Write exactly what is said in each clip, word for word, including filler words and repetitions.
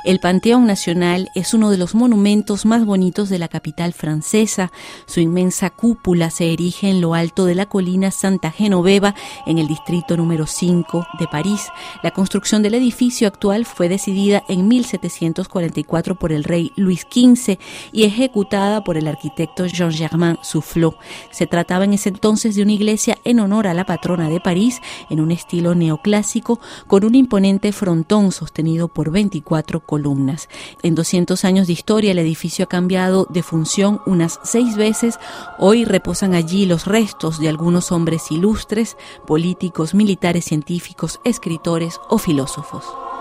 El Panteón Nacional es uno de los monumentos más bonitos de la capital francesa. Su inmensa cúpula se erige en lo alto de la colina Santa Genoveva, en el distrito número cinco de París. La construcción del edificio actual fue decidida en mil setecientos cuarenta y cuatro por el rey Luis quince y ejecutada por el arquitecto Jean-Germain Soufflot. Se trataba en ese entonces de una iglesia en honor a la patrona de París, en un estilo neoclásico, con un imponente frontón sostenido por veinticuatro columnas. En doscientos años de historia, el edificio ha cambiado de función unas seis veces. Hoy reposan allí los restos de algunos hombres ilustres, políticos, militares, científicos, escritores o filósofos.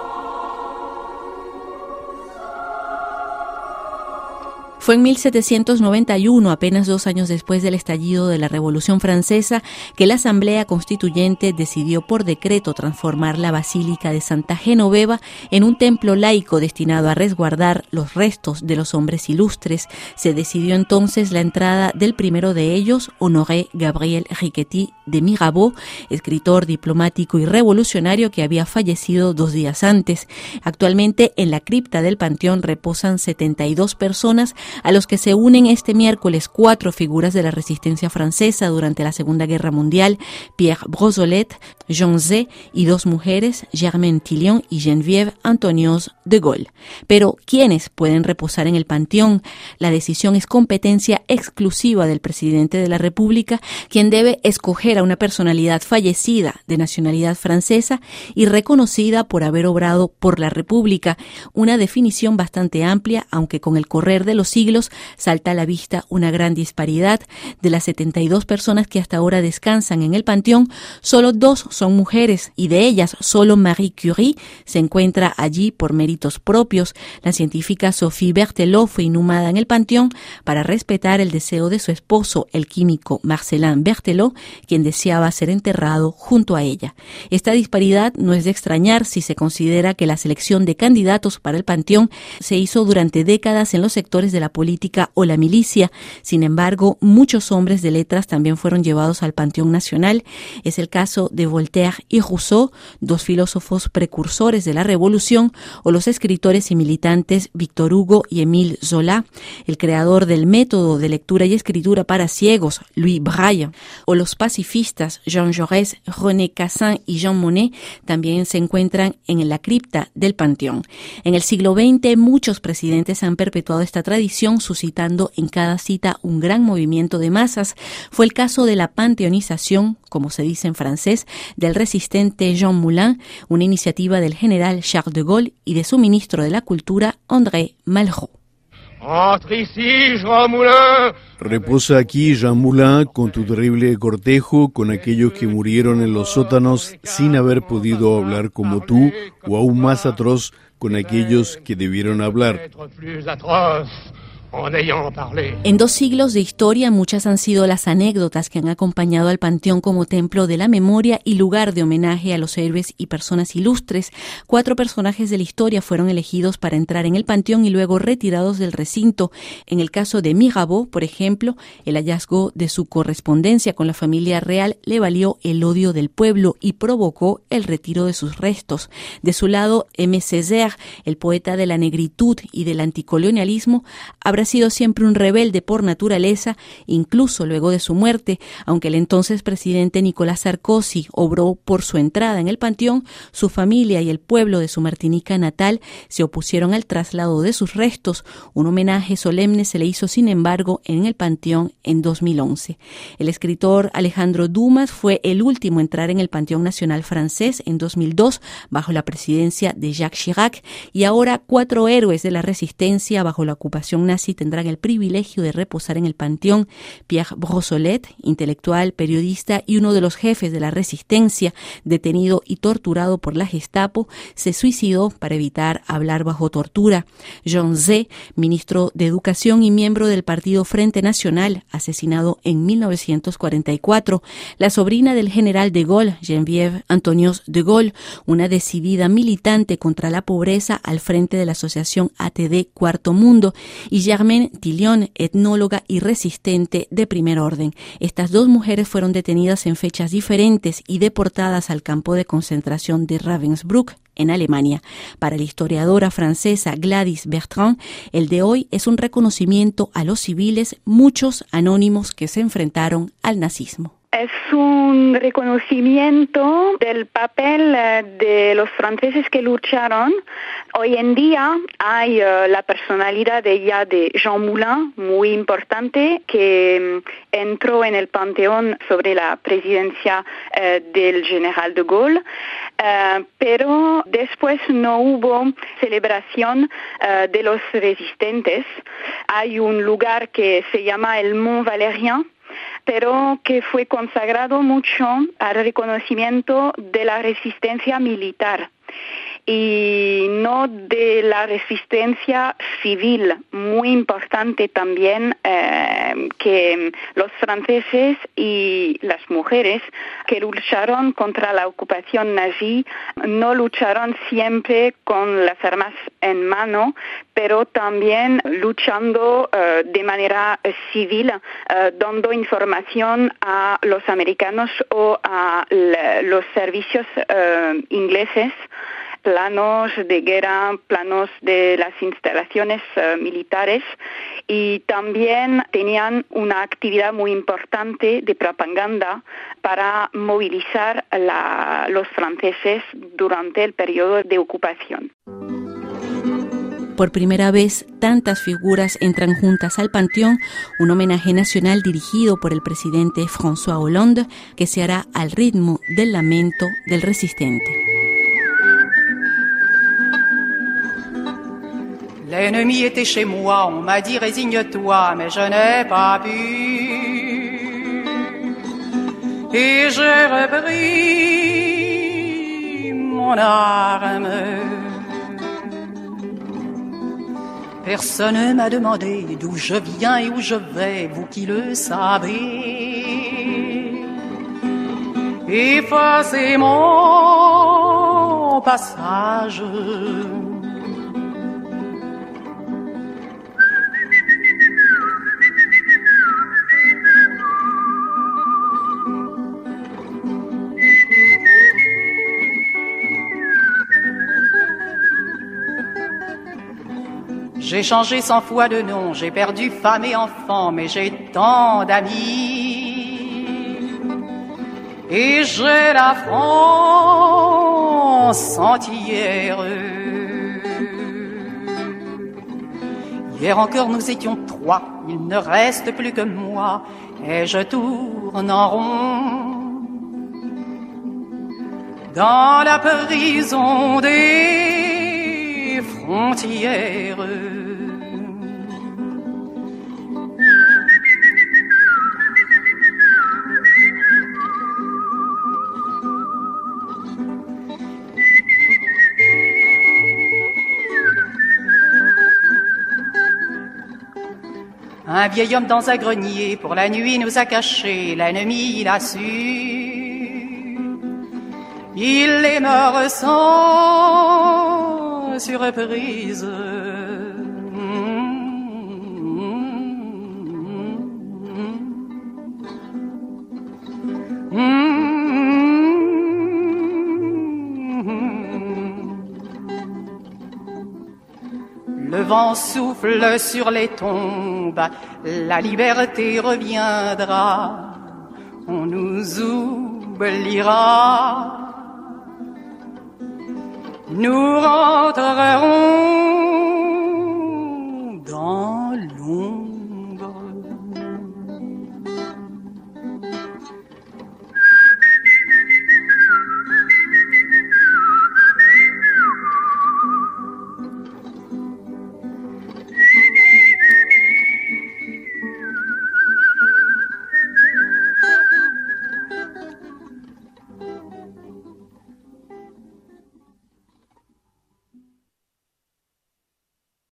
Fue en mil setecientos noventa y uno, apenas dos años después del estallido de la Revolución Francesa, que la Asamblea Constituyente decidió por decreto transformar la Basílica de Santa Genoveva en un templo laico destinado a resguardar los restos de los hombres ilustres. Se decidió entonces la entrada del primero de ellos, Honoré Gabriel Riquetti de Mirabeau, escritor, diplomático y revolucionario que había fallecido dos días antes. Actualmente en la cripta del Panteón reposan setenta y dos personas, a los que se unen este miércoles cuatro figuras de la resistencia francesa durante la Segunda Guerra Mundial: Pierre Brossolette, Jean Zay, y dos mujeres, Germaine Tillion y Geneviève Antonios de Gaulle. Pero, ¿quiénes pueden reposar en el Panteón? La decisión es competencia exclusiva del presidente de la República, quien debe escoger a una personalidad fallecida de nacionalidad francesa y reconocida por haber obrado por la República. Una definición bastante amplia, aunque con el correr de los siglos salta a la vista una gran disparidad. De las setenta y dos personas que hasta ahora descansan en el Panteón, solo dos son mujeres, y de ellas solo Marie Curie se encuentra allí por méritos propios. La científica Sophie Berthelot fue inhumada en el Panteón para respetar el deseo de su esposo, el químico Marcellin Berthelot, quien deseaba ser enterrado junto a ella. Esta disparidad no es de extrañar si se considera que la selección de candidatos para el Panteón se hizo durante décadas en los sectores de la política o la milicia. Sin embargo, muchos hombres de letras también fueron llevados al Panteón Nacional. Es el caso de Voltaire y Rousseau, dos filósofos precursores de la Revolución, o los escritores y militantes Victor Hugo y Émile Zola, el creador del método de lectura y escritura para ciegos, Louis Braille, o los pacifistas Jean Jaurès, René Cassin y Jean Monnet, también se encuentran en la cripta del Panteón. En el siglo veinte, muchos presidentes han perpetuado esta tradición, suscitando en cada cita un gran movimiento de masas. Fue el caso de la panteonización, como se dice en francés, del resistente Jean Moulin, una iniciativa del general Charles de Gaulle y de su ministro de la Cultura, André Malraux. Entre ici, Jean Moulin. Reposa aquí, Jean Moulin, con tu terrible cortejo, con aquellos que murieron en los sótanos sin haber podido hablar como tú, o aún más atroz, con aquellos que debieron hablar. En dos siglos de historia, muchas han sido las anécdotas que han acompañado al Panteón como templo de la memoria y lugar de homenaje a los héroes y personas ilustres. Cuatro personajes de la historia fueron elegidos para entrar en el Panteón y luego retirados del recinto. En el caso de Mirabeau, por ejemplo, el hallazgo de su correspondencia con la familia real le valió el odio del pueblo y provocó el retiro de sus restos. De su lado, Aimé Césaire, el poeta de la negritud y del anticolonialismo, habrá sido siempre un rebelde por naturaleza, incluso luego de su muerte. Aunque el entonces presidente Nicolás Sarkozy obró por su entrada en el Panteón, su familia y el pueblo de su Martinica natal se opusieron al traslado de sus restos. Un homenaje solemne se le hizo, sin embargo, en el Panteón en dos mil once. El escritor Alejandro Dumas fue el último a entrar en el Panteón Nacional francés en dos mil dos, bajo la presidencia de Jacques Chirac, y ahora cuatro héroes de la resistencia bajo la ocupación nazi tendrán el privilegio de reposar en el Panteón. Pierre Brossolette, intelectual, periodista y uno de los jefes de la resistencia, detenido y torturado por la Gestapo, se suicidó para evitar hablar bajo tortura. Jean Zay, ministro de Educación y miembro del Partido Frente Nacional, asesinado en mil novecientos cuarenta y cuatro. La sobrina del general de Gaulle, Geneviève Antonios de Gaulle, una decidida militante contra la pobreza al frente de la asociación A T D Cuarto Mundo, y Germaine Tillion, etnóloga y resistente de primer orden. Estas dos mujeres fueron detenidas en fechas diferentes y deportadas al campo de concentración de Ravensbrück en Alemania. Para la historiadora francesa Gladys Bertrand, el de hoy es un reconocimiento a los civiles, muchos anónimos que se enfrentaron al nazismo. Es un reconocimiento del papel de los franceses que lucharon. Hoy en día hay uh, la personalidad de ya de Jean Moulin, muy importante, que um, entró en el panteón sobre la presidencia uh, del general de Gaulle, uh, pero después no hubo celebración uh, de los resistentes. Hay un lugar que se llama el Mont Valérien, pero que fue consagrado mucho al reconocimiento de la resistencia militar y no de la resistencia civil. Muy importante también eh, que los franceses y las mujeres que lucharon contra la ocupación nazi no lucharon siempre con las armas en mano, pero también luchando uh, de manera uh, civil, uh, dando información a los americanos o a l- los servicios uh, ingleses, planos de guerra, planos de las instalaciones uh, militares, y también tenían una actividad muy importante de propaganda para movilizar a los franceses durante el periodo de ocupación. Por primera vez, tantas figuras entran juntas al Panteón, un homenaje nacional dirigido por el presidente François Hollande, que se hará al ritmo del lamento del resistente. L'ennemi était chez moi, on m'a dit résigne-toi, mais je n'ai pas pu. Et j'ai repris mon arme. Personne ne m'a demandé d'où je viens et où je vais, vous qui le savez. Effacez mon passage. J'ai changé cent fois de nom, j'ai perdu femme et enfant, mais j'ai tant d'amis. Et j'ai la France entière. Hier encore nous étions trois, il ne reste plus que moi, et je tourne en rond dans la prison des frontières. Un vieil homme dans un grenier, pour la nuit nous a cachés, l'ennemi il a su. Il est mort sans surprise. Le vent souffle sur les tombes, la liberté reviendra, on nous oubliera, nous rentrerons